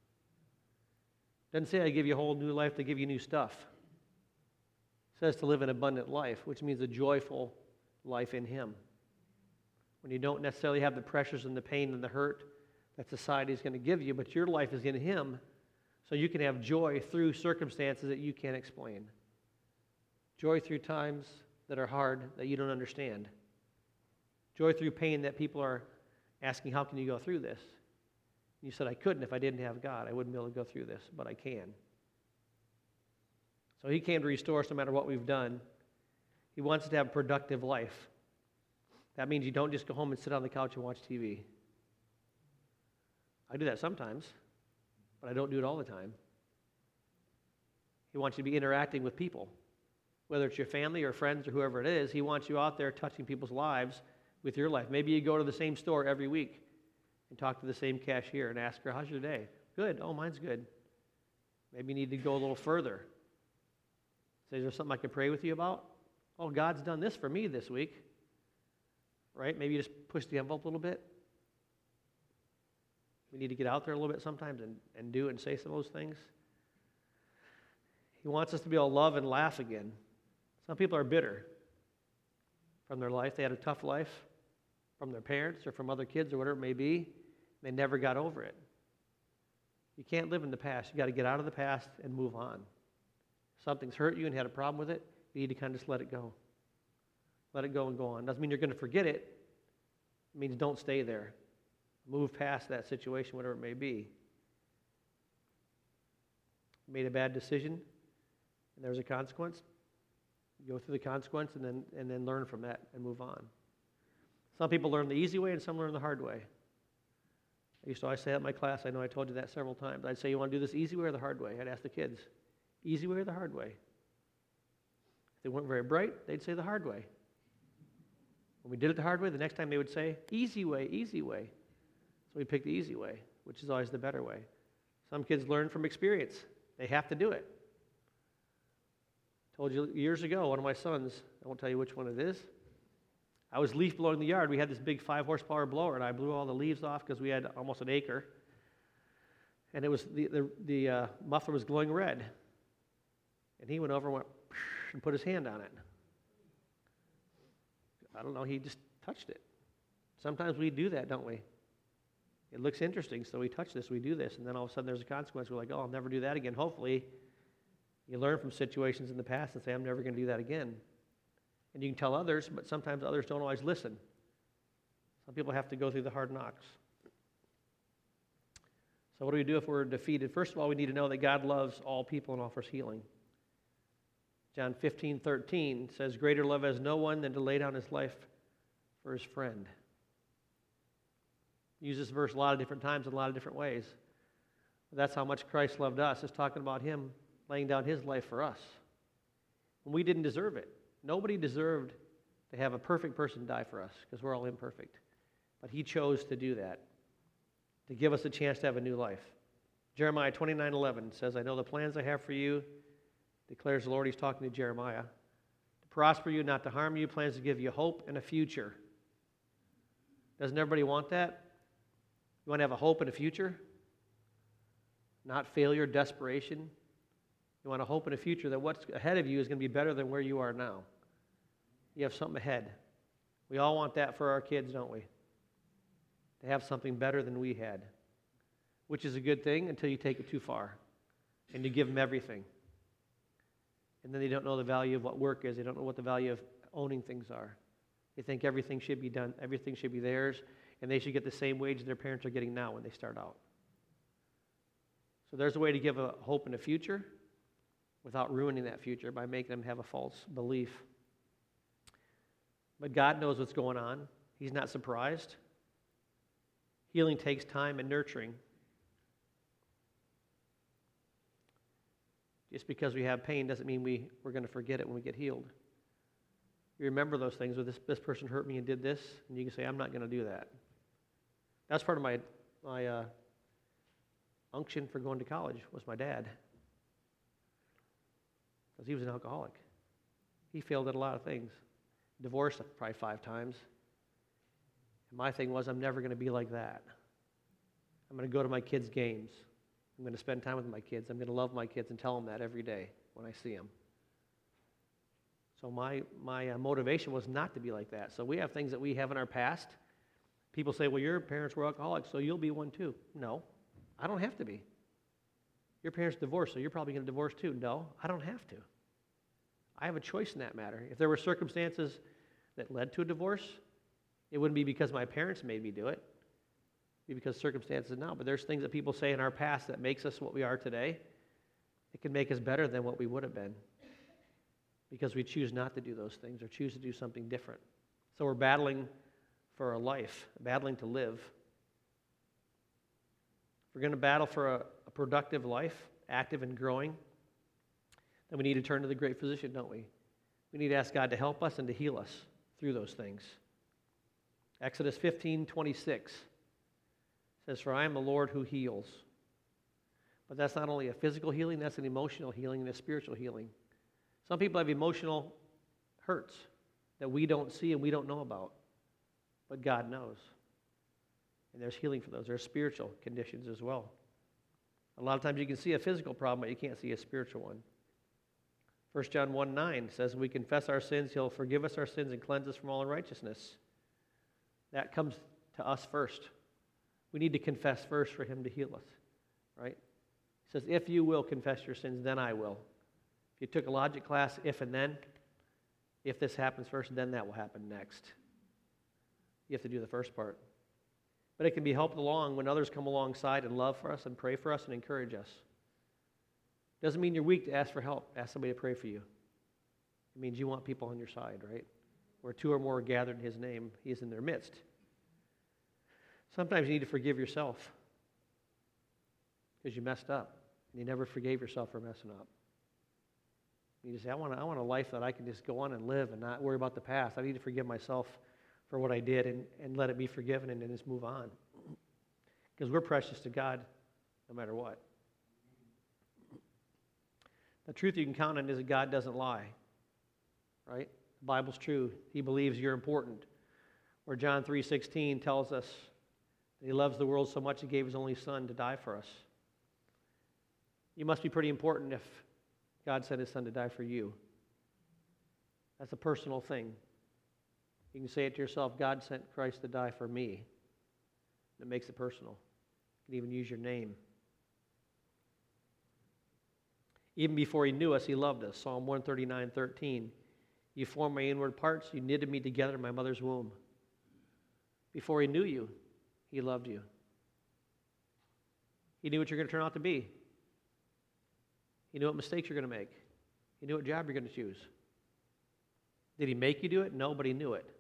It doesn't say I give you a whole new life, to give you new stuff. It says to live an abundant life, which means a joyful life in Him. When you don't necessarily have the pressures and the pain and the hurt that society is going to give you, but your life is in Him, so you can have joy through circumstances that you can't explain. Joy through times that are hard that you don't understand. Joy through pain that people are asking, how can you go through this? You said, I couldn't if I didn't have God. I wouldn't be able to go through this, but I can. So He came to restore us no matter what we've done. He wants us to have a productive life. That means you don't just go home and sit on the couch and watch T V. I do that sometimes, but I don't do it all the time. He wants you to be interacting with people, whether it's your family or friends or whoever it is. He wants you out there touching people's lives with your life. Maybe you go to the same store every week and talk to the same cashier and ask her, how's your day? Good. Oh, mine's good. Maybe you need to go a little further. Say, is there something I can pray with you about? Oh, God's done this for me this week. Right? Maybe you just push the envelope a little bit. We need to get out there a little bit sometimes and, and do and say some of those things. He wants us to be able to love and laugh again. Some people are bitter from their life. They had a tough life from their parents or from other kids or whatever it may be. They never got over it. You can't live in the past. You've got to get out of the past and move on. If something's hurt you and had a problem with it, you need to kind of just let it go. Let it go and go on. Doesn't mean you're going to forget it. It means don't stay there. Move past that situation, whatever it may be. You made a bad decision, and there's a consequence. You go through the consequence and then, and then learn from that and move on. Some people learn the easy way and some learn the hard way. I used to always say that in my class. I know I told you that several times. I'd say, you want to do this easy way or the hard way? I'd ask the kids, easy way or the hard way? If they weren't very bright, they'd say the hard way. When we did it the hard way, the next time they would say, easy way, easy way. So we picked the easy way, which is always the better way. Some kids learn from experience. They have to do it. Told you years ago, one of my sons, I won't tell you which one it is, I was leaf blowing the yard. We had this big five horsepower blower, and I blew all the leaves off because we had almost an acre. And it was the, the, the uh, muffler was glowing red. And he went over and went and put his hand on it. I don't know, he just touched it. Sometimes we do that, don't we? It looks interesting, so we touch this, we do this, and then all of a sudden there's a consequence. We're like, oh, I'll never do that again. Hopefully, you learn from situations in the past and say, I'm never going to do that again. And you can tell others, but sometimes others don't always listen. Some people have to go through the hard knocks. So what do we do if we're defeated? First of all, we need to know that God loves all people and offers healing. John fifteen thirteen says, greater love has no one than to lay down his life for his friend. Use this verse a lot of different times in a lot of different ways. But that's how much Christ loved us. It's talking about him laying down his life for us. And we didn't deserve it. Nobody deserved to have a perfect person die for us because we're all imperfect. But he chose to do that, to give us a chance to have a new life. Jeremiah twenty-nine eleven says, I know the plans I have for you, declares the Lord. He's talking to Jeremiah. To prosper you, not to harm you, plans to give you hope and a future. Doesn't everybody want that? You want to have a hope and a future? Not failure, desperation. You want a hope and a future that what's ahead of you is going to be better than where you are now. You have something ahead. We all want that for our kids, don't we? To have something better than we had, which is a good thing until you take it too far and you give them everything. And then they don't know the value of what work is. They don't know what the value of owning things are. They think everything should be done, everything should be theirs, and they should get the same wage their parents are getting now when they start out. So there's a way to give a hope and a future without ruining that future by making them have a false belief. But God knows what's going on. He's not surprised. Healing takes time and nurturing. Just because we have pain doesn't mean we, we're going to forget it when we get healed. You remember those things, where this, this person hurt me and did this, and you can say, I'm not going to do that. That's part of my, my uh, unction for going to college was my dad. Because he was an alcoholic. He failed at a lot of things. Divorced probably five times. And my thing was, I'm never going to be like that. I'm going to go to my kids' games. I'm going to spend time with my kids. I'm going to love my kids and tell them that every day when I see them. So my, my uh, motivation was not to be like that. So we have things that we have in our past. People say, well, your parents were alcoholics, so you'll be one too. No, I don't have to be. Your parents divorced, so you're probably going to divorce too. No, I don't have to. I have a choice in that matter. If there were circumstances that led to a divorce, it wouldn't be because my parents made me do it. It would be because circumstances now. But there's things that people say in our past that makes us what we are today. It can make us better than what we would have been because we choose not to do those things or choose to do something different. So we're battling for a life, battling to live. If we're going to battle for a, a productive life, active and growing, then we need to turn to the great physician, don't we? We need to ask God to help us and to heal us through those things. Exodus fifteen twenty-six says, for I am the Lord who heals. But that's not only a physical healing, that's an emotional healing and a spiritual healing. Some people have emotional hurts that we don't see and we don't know about, but God knows. And there's healing for those. There's spiritual conditions as well. A lot of times you can see a physical problem, but you can't see a spiritual one. First John one nine says, we confess our sins, he'll forgive us our sins and cleanse us from all unrighteousness. That comes to us first. We need to confess first for him to heal us, right? He says, if you will confess your sins, then I will. If you took a logic class, if and then, if this happens first, then that will happen next. You have to do the first part. But it can be helped along when others come alongside and love for us and pray for us and encourage us. Doesn't mean you're weak to ask for help. Ask somebody to pray for you. It means you want people on your side, right? Where two or more are gathered in his name, he is in their midst. Sometimes you need to forgive yourself because you messed up and you never forgave yourself for messing up. You just say, I want, a, I want a life that I can just go on and live and not worry about the past. I need to forgive myself for what I did and, and let it be forgiven and then just move on. Because we're precious to God no matter what. The truth you can count on is that God doesn't lie, right? The Bible's true. He believes you're important. Where John three sixteen tells us that he loves the world so much he gave his only son to die for us. You must be pretty important if God sent his son to die for you. That's a personal thing. You can say it to yourself, God sent Christ to die for me. It makes it personal. You can even use your name. Even before he knew us, he loved us. Psalm one thirty-nine thirteen. You formed my inward parts. You knitted me together in my mother's womb. Before he knew you, he loved you. He knew what you're going to turn out to be. He knew what mistakes you're going to make. He knew what job you're going to choose. Did he make you do it? No, but he knew it.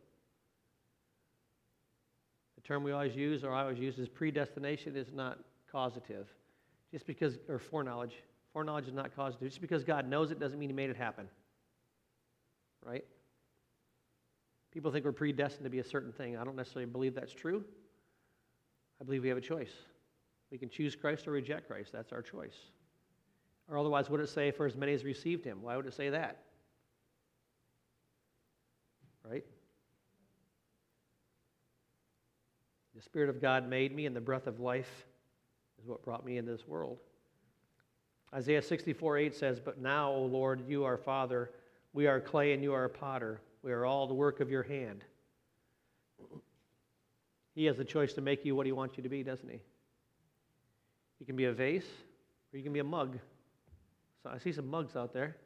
The term we always use, or I always use, is predestination is not causative. Just because, or foreknowledge. Foreknowledge is not causative. Just because God knows it doesn't mean he made it happen. Right? People think we're predestined to be a certain thing. I don't necessarily believe that's true. I believe we have a choice. We can choose Christ or reject Christ. That's our choice. Or otherwise, would it say, for as many as received him? Why would it say that? Right? The Spirit of God made me, and the breath of life is what brought me into this world. Isaiah sixty-four eight says, but now, O Lord, you are Father, we are clay and you are a potter. We are all the work of your hand. He has the choice to make you what he wants you to be, doesn't he? You can be a vase, or you can be a mug. So I see some mugs out there.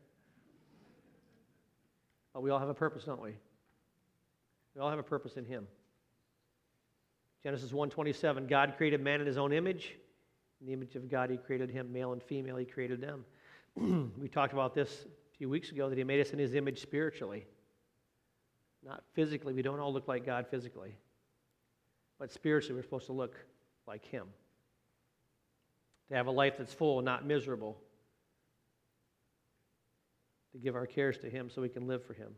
But we all have a purpose, don't we? We all have a purpose in him. Genesis one twenty-seven, God created man in his own image. In the image of God, he created him. Male and female, he created them. We talked about this a few weeks ago, that he made us in his image spiritually. Not physically. We don't all look like God physically. But spiritually, we're supposed to look like him. To have a life that's full, not miserable. To give our cares to him so we can live for him.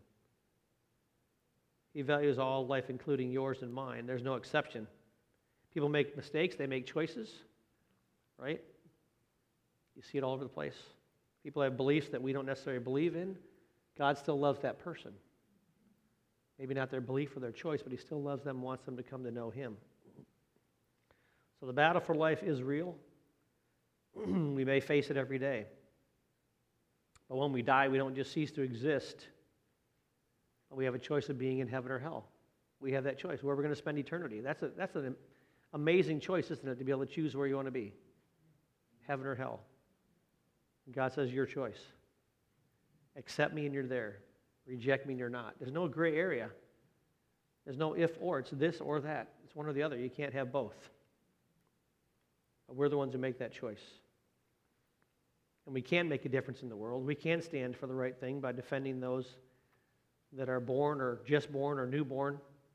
He values all life, including yours and mine. There's no exception. People make mistakes. They make choices. Right? You see it all over the place. People have beliefs that we don't necessarily believe in. God still loves that person. Maybe not their belief or their choice, but he still loves them and wants them to come to know him. So the battle for life is real. We may face it every day. But when we die, we don't just cease to exist. We have a choice of being in heaven or hell. We have that choice, where we're going to spend eternity. That's, a, that's an amazing choice, isn't it, to be able to choose where you want to be. Heaven or hell. And God says, your choice. Accept me and you're there. Reject me and you're not. There's no gray area. There's no if or. It's this or that. It's one or the other. You can't have both. But we're the ones who make that choice. And we can make a difference in the world. We can stand for the right thing by defending those that are born or just born or newborn.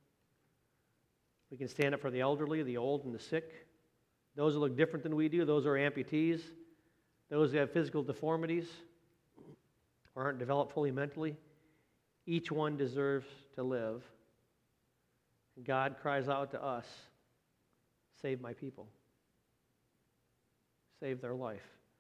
We can stand up for the elderly, the old, and the sick. Those who look different than we do, those who are amputees, those who have physical deformities or aren't developed fully mentally. Each one deserves to live. And God cries out to us, save my people. Save their life.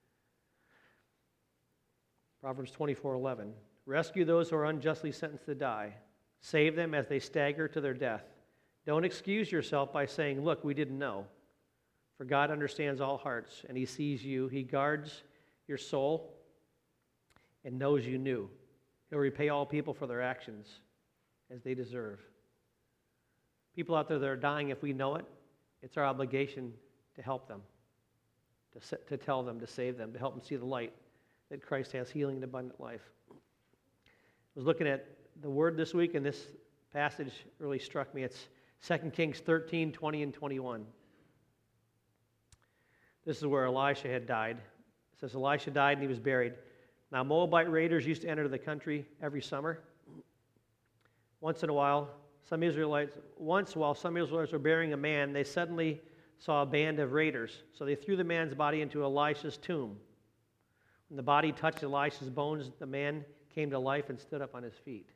Proverbs twenty-four eleven. Rescue those who are unjustly sentenced to die. Save them as they stagger to their death. Don't excuse yourself by saying, look, we didn't know. For God understands all hearts, and he sees you. He guards your soul and knows you knew. He'll repay all people for their actions as they deserve. People out there that are dying, if we know it, it's our obligation to help them, to, to tell them, to save them, to help them see the light that Christ has, healing and abundant life. I was looking at the word this week, and this passage really struck me. It's Second Kings thirteen, twenty, and twenty-one. This is where Elisha had died. It says, Elisha died and he was buried. Now, Moabite raiders used to enter the country every summer. Once in a while, some Israelites, once while some Israelites were burying a man, they suddenly saw a band of raiders. So they threw the man's body into Elisha's tomb. When the body touched Elisha's bones, the man came to life and stood up on his feet.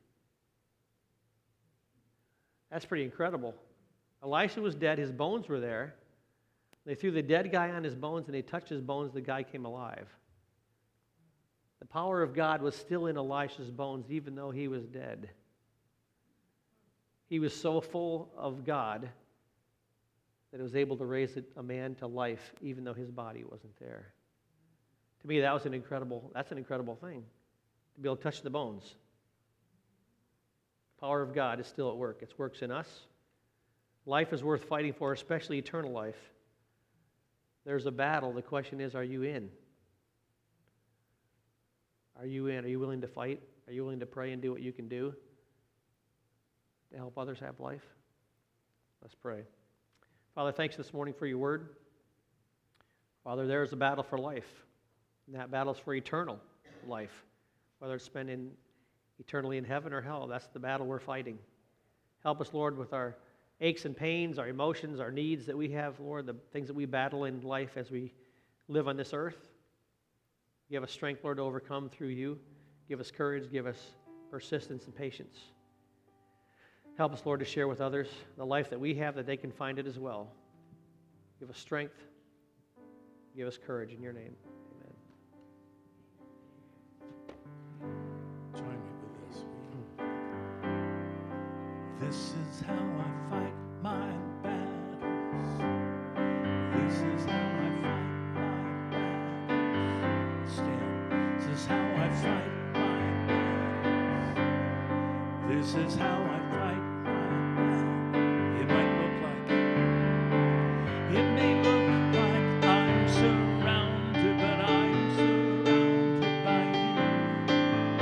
That's pretty incredible. Elisha was dead, his bones were there. They threw the dead guy on his bones and they touched his bones, the guy came alive. The power of God was still in Elisha's bones, even though he was dead. He was so full of God that he was able to raise a man to life, even though his body wasn't there. To me, that was an incredible, that's an incredible thing, to be able to touch the bones. The power of God is still at work. It works in us. Life is worth fighting for, especially eternal life. There's a battle. The question is, are you in? Are you in? Are you willing to fight? Are you willing to pray and do what you can do to help others have life? Let's pray. Father, thanks this morning for your word. Father, there is a battle for life, and that battle is for eternal life. Whether it's spent in eternally in heaven or hell, that's the battle we're fighting. Help us, Lord, with our aches and pains, our emotions, our needs that we have, Lord, the things that we battle in life as we live on this earth. Give us strength, Lord, to overcome through you. Give us courage. Give us persistence and patience. Help us, Lord, to share with others the life that we have, that they can find it as well. Give us strength. Give us courage in your name. Amen. Join me with this. This is how I fight my battles. This is how I fight my battles. Stand. This is how I fight my battles. This is how I fight my battles. It might look like, it may look like I'm surrounded, but I'm surrounded by you.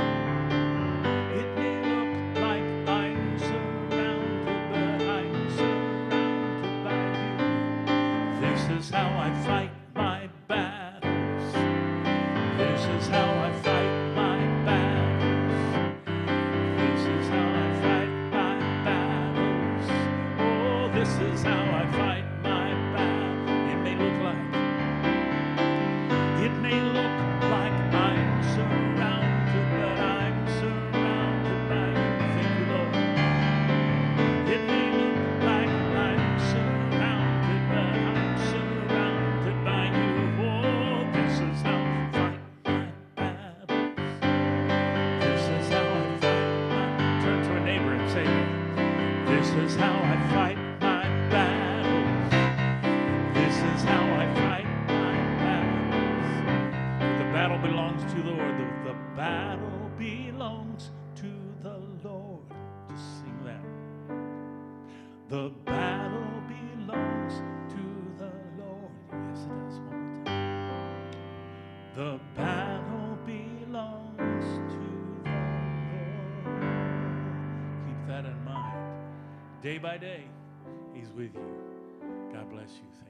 It may look like I'm surrounded, but I'm surrounded by you. This is how I fight my battles. This is how I fight my battles. This is how I fight my battles. Oh, this is how I fight my battle. It may look like, it may look like I'm surrounded, but I'm surrounded by you. Thank you, Lord. It may look like I'm surrounded, but I'm surrounded by you. Oh, this is how I fight my battles. This is how I fight my. Turn to a neighbor and say, this is how I fight my battles. This is how I fight my battles. The battle belongs to the Lord. The, the battle belongs to the Lord. Just sing that. The battle belongs to the Lord. Yes, it does. One more time. The battle belongs to the Lord. Keep that in mind. Day by day, He's with you. God bless you. Thank you.